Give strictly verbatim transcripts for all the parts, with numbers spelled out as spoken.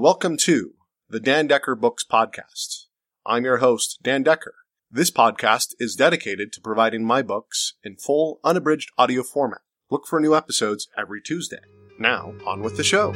welcome to the Dan Decker Books Podcast. I'm your host, Dan Decker. This podcast is dedicated to providing my books in full, unabridged audio format. Look for new episodes every Tuesday. Now, on with the show.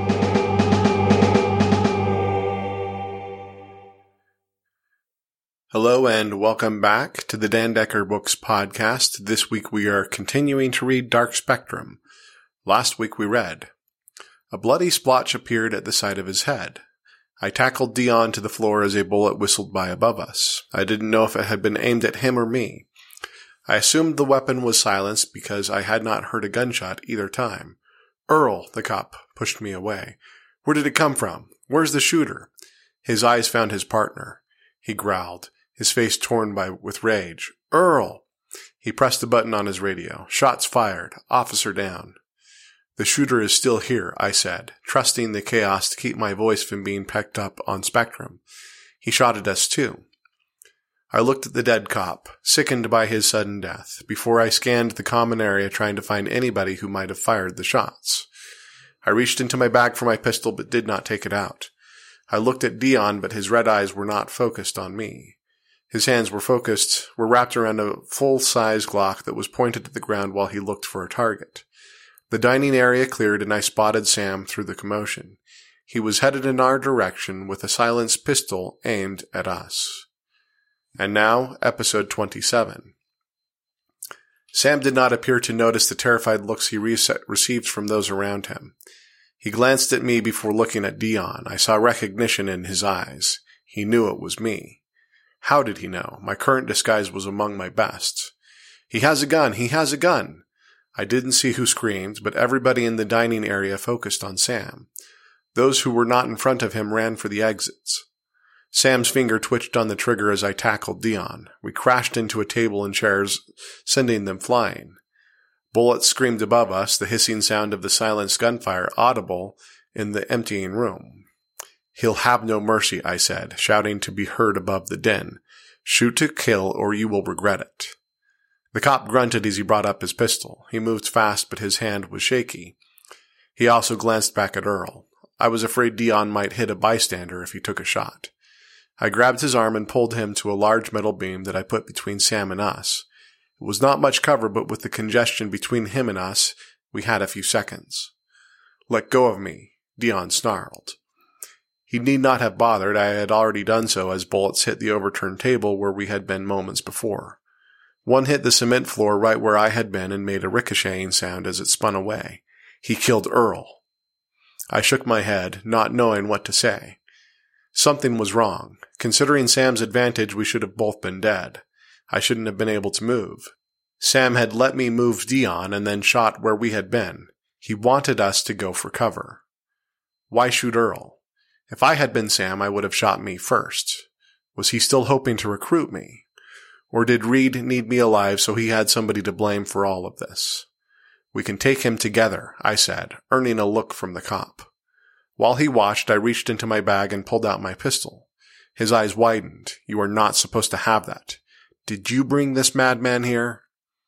Hello and welcome back to the Dan Decker Books Podcast. This week we are continuing to read Dark Spectrum. Last week we read, a bloody splotch appeared at the side of his head. I tackled Dion to the floor as a bullet whistled by above us. I didn't know if it had been aimed at him or me. I assumed the weapon was silenced because I had not heard a gunshot either time. Earl, the cop, pushed me away. Where did it come from? Where's the shooter? His eyes found his partner. He growled, his face torn by with rage. Earl! He pressed a button on his radio. Shots fired. Officer down. The shooter is still here, I said, trusting the chaos to keep my voice from being picked up on Spectrum. He shot at us too. I looked at the dead cop, sickened by his sudden death, before I scanned the common area trying to find anybody who might have fired the shots. I reached into my bag for my pistol but did not take it out. I looked at Dion, but his red eyes were not focused on me. His hands were focused, were wrapped around a full-size Glock that was pointed at the ground while he looked for a target. The dining area cleared and I spotted Sam through the commotion. He was headed in our direction with a silenced pistol aimed at us. And now, episode twenty-seven. Sam did not appear to notice the terrified looks he re- received from those around him. He glanced at me before looking at Dion. I saw recognition in his eyes. He knew it was me. How did he know? My current disguise was among my best. He has a gun! He has a gun! I didn't see who screamed, but everybody in the dining area focused on Sam. Those who were not in front of him ran for the exits. Sam's finger twitched on the trigger as I tackled Dion. We crashed into a table and chairs, sending them flying. Bullets screamed above us, the hissing sound of the silenced gunfire audible in the emptying room. He'll have no mercy, I said, shouting to be heard above the din. Shoot to kill or you will regret it. The cop grunted as he brought up his pistol. He moved fast, but his hand was shaky. He also glanced back at Earl. I was afraid Dion might hit a bystander if he took a shot. I grabbed his arm and pulled him to a large metal beam that I put between Sam and us. It was not much cover, but with the congestion between him and us, we had a few seconds. Let go of me, Dion snarled. He need not have bothered. I had already done so as bullets hit the overturned table where we had been moments before. One hit the cement floor right where I had been and made a ricocheting sound as it spun away. He killed Earl. I shook my head, not knowing what to say. Something was wrong. Considering Sam's advantage, we should have both been dead. I shouldn't have been able to move. Sam had let me move Dion and then shot where we had been. He wanted us to go for cover. Why shoot Earl? If I had been Sam, I would have shot me first. Was he still hoping to recruit me? Or did Reed need me alive so he had somebody to blame for all of this? We can take him together, I said, earning a look from the cop. While he watched, I reached into my bag and pulled out my pistol. His eyes widened. You are not supposed to have that. Did you bring this madman here?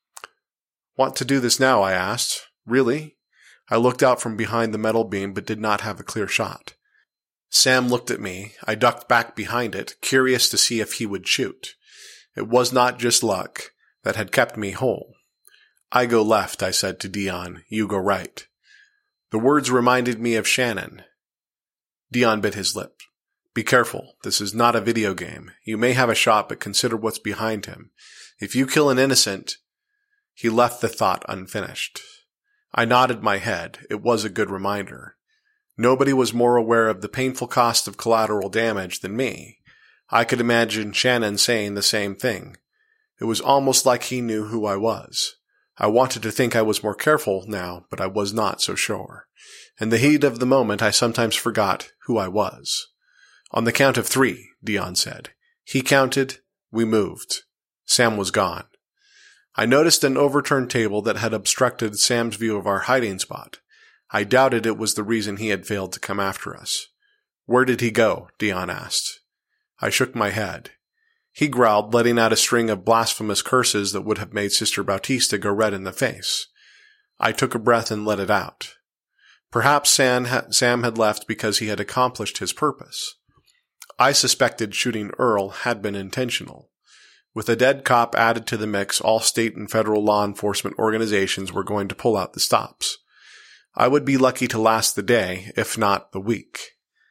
Want to do this now, I asked. Really? I looked out from behind the metal beam but did not have a clear shot. Sam looked at me. I ducked back behind it, curious to see if he would shoot. It was not just luck that had kept me whole. I go left, I said to Dion. You go right. The words reminded me of Shannon. Dion bit his lip. Be careful. This is not a video game. You may have a shot, but consider what's behind him. If you kill an innocent... He left the thought unfinished. I nodded my head. It was a good reminder. Nobody was more aware of the painful cost of collateral damage than me. I could imagine Shannon saying the same thing. It was almost like he knew who I was. I wanted to think I was more careful now, but I was not so sure. In the heat of the moment, I sometimes forgot who I was. On the count of three, Dion said. He counted. We moved. Sam was gone. I noticed an overturned table that had obstructed Sam's view of our hiding spot. I doubted it was the reason he had failed to come after us. Where did he go? Dion asked. I shook my head. He growled, letting out a string of blasphemous curses that would have made Sister Bautista go red in the face. I took a breath and let it out. Perhaps Sam had left because he had accomplished his purpose. I suspected shooting Earl had been intentional. With a dead cop added to the mix, all state and federal law enforcement organizations were going to pull out the stops. I would be lucky to last the day, if not the week.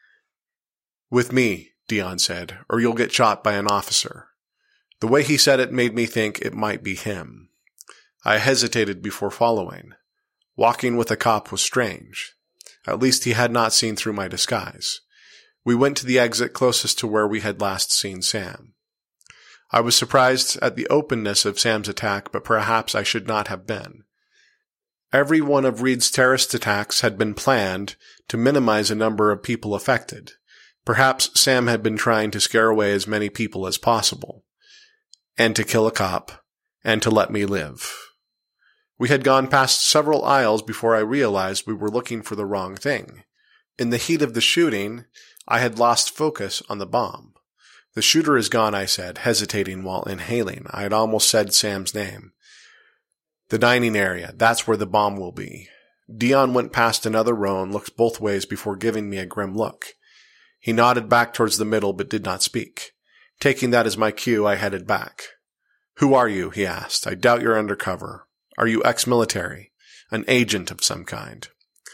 "With me," Dion said, "or you'll get shot by an officer." The way he said it made me think it might be him. I hesitated before following. Walking with a cop was strange. At least he had not seen through my disguise. We went to the exit closest to where we had last seen Sam. I was surprised at the openness of Sam's attack, but perhaps I should not have been. Every one of Reed's terrorist attacks had been planned to minimize the number of people affected. Perhaps Sam had been trying to scare away as many people as possible, and to kill a cop, and to let me live. We had gone past several aisles before I realized we were looking for the wrong thing. In the heat of the shooting, I had lost focus on the bomb. "The shooter is gone," I said, hesitating while inhaling. I had almost said Sam's name. "The dining area, that's where the bomb will be." Dion went past another row and looked both ways before giving me a grim look. He nodded back towards the middle but did not speak. Taking that as my cue, I headed back. "Who are you?" he asked. "I doubt you're undercover. Are you ex-military? An agent of some kind?"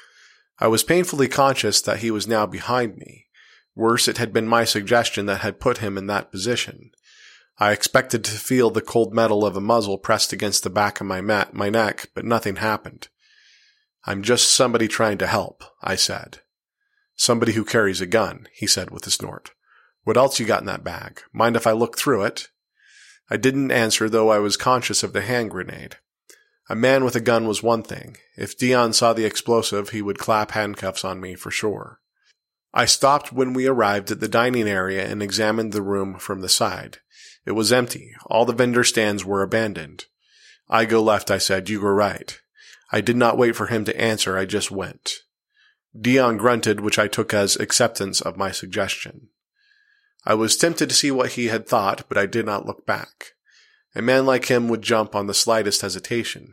I was painfully conscious that he was now behind me. Worse, it had been my suggestion that had put him in that position. I expected to feel the cold metal of a muzzle pressed against the back of my, mat, my neck, but nothing happened. "I'm just somebody trying to help," I said. "Somebody who carries a gun," he said with a snort. "What else you got in that bag? Mind if I look through it?" I didn't answer, though I was conscious of the hand grenade. A man with a gun was one thing. If Dion saw the explosive, he would clap handcuffs on me for sure. I stopped when we arrived at the dining area and examined the room from the side. It was empty. All the vendor stands were abandoned. "I go left," I said. "You go right." I did not wait for him to answer. I just went. Dion grunted, which I took as acceptance of my suggestion. I was tempted to see what he had thought, but I did not look back. A man like him would jump on the slightest hesitation.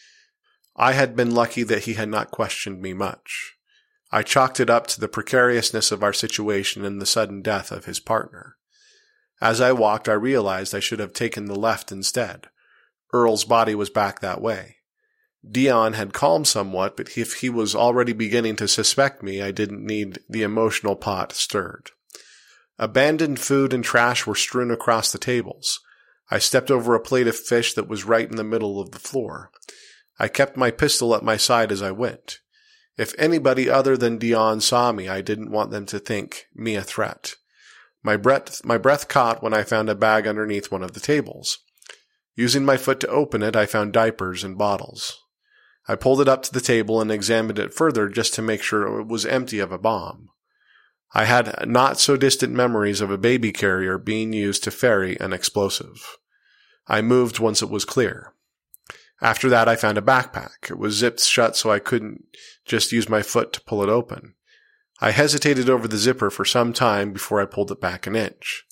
I had been lucky that he had not questioned me much. I chalked it up to the precariousness of our situation and the sudden death of his partner. As I walked, I realized I should have taken the left instead. Earl's body was back that way. Dion had calmed somewhat, but if he was already beginning to suspect me, I didn't need the emotional pot stirred. Abandoned food and trash were strewn across the tables. I stepped over a plate of fish that was right in the middle of the floor. I kept my pistol at my side as I went. If anybody other than Dion saw me, I didn't want them to think me a threat. My breath, my breath caught when I found a bag underneath one of the tables. Using my foot to open it, I found diapers and bottles. I pulled it up to the table and examined it further just to make sure it was empty of a bomb. I had not-so-distant memories of a baby carrier being used to ferry an explosive. I moved once it was clear. After that, I found a backpack. It was zipped shut so I couldn't just use my foot to pull it open. I hesitated over the zipper for some time before I pulled it back an inch.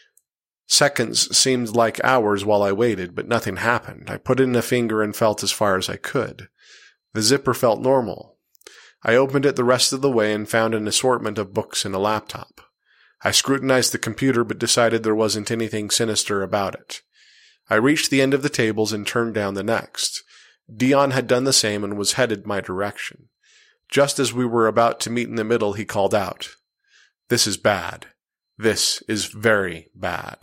Seconds seemed like hours while I waited, but nothing happened. I put in a finger and felt as far as I could. The zipper felt normal. I opened it the rest of the way and found an assortment of books and a laptop. I scrutinized the computer but decided there wasn't anything sinister about it. I reached the end of the tables and turned down the next. Dion had done the same and was headed my direction. Just as we were about to meet in the middle, he called out, "This is bad. This is very bad."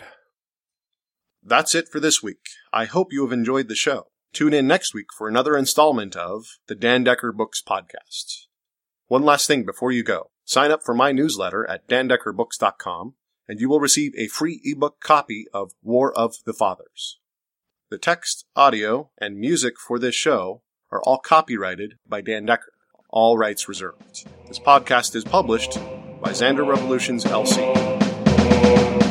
That's it for this week. I hope you have enjoyed the show. Tune in next week for another installment of the Dan Decker Books Podcast. One last thing before you go. Sign up for my newsletter at dan decker books dot com, and you will receive a free ebook copy of War of the Fathers. The text, audio, and music for this show are all copyrighted by Dan Decker. All rights reserved. This podcast is published by Xander Revolutions, L C